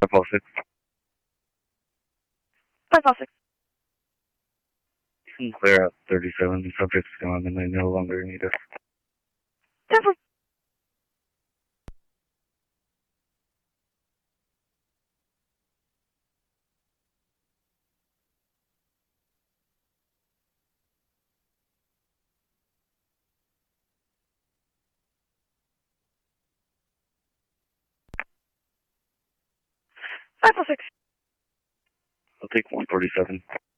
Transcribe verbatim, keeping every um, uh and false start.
five oh six. five oh six. Clear out thirty-seven. The subject's gone and they no longer need us. ten four. five oh six. I'll take one forty-seven.